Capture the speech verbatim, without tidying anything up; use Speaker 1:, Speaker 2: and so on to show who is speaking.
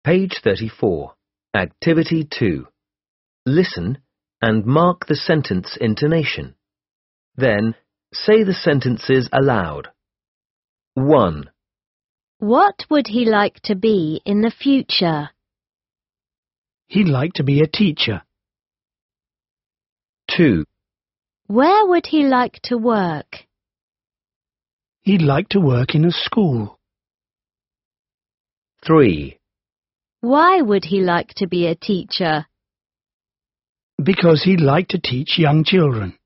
Speaker 1: Page thirty-four. Activity two. Listen and mark the sentence intonation. Then, say the sentences aloud. one.
Speaker 2: What would he like to be in the future?
Speaker 3: He'd like to be a teacher.
Speaker 1: two.
Speaker 2: Where would he like to work?
Speaker 3: He'd like to work in a school.
Speaker 1: three.
Speaker 2: Why would he like to be a teacher?
Speaker 3: Because he'd like to teach young children.